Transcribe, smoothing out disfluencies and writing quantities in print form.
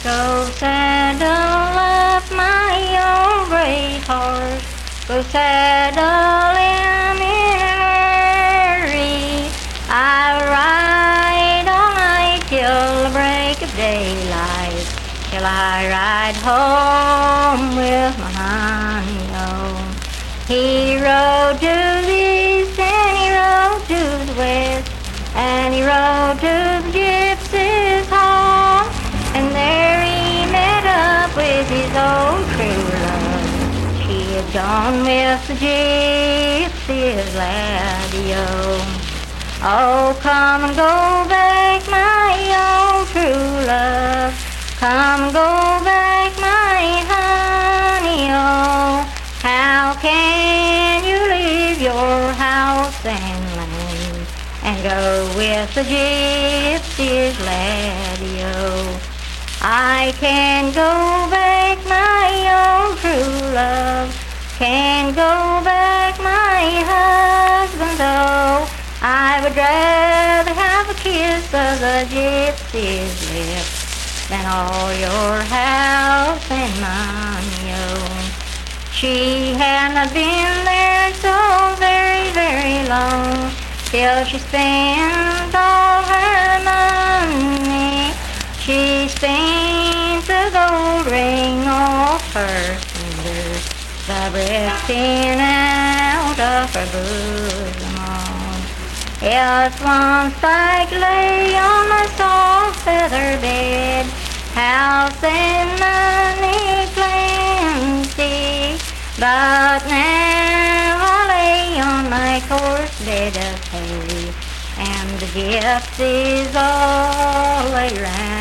Go saddle up my old gray horse, go saddle him in a hurry. I'll ride all night till the break of daylight, till I ride home with my honey-o. He rode to the east and he rode to the west, and he rode to the gypsy's home, and there he met up with his old true love. She had gone with the gypsy's laddie-o. Oh, come and go back, my old true love. Come and go back, my honey-o. How can you leave your house and land and go with the gypsy's laddie-o? I can go back, my old true love. Can go back, my husband, though. I would rather have a kiss of the gypsy's lips than all your house and money-o. She had not been there so very, very long, till she spent all her money. She spent the gold ring off her finger, the breath in out of her bosom. Yes, one spike lay on my soft feather bed, house and money plenty, but now I lay on my coarse bed of hay, and the gypsies all around.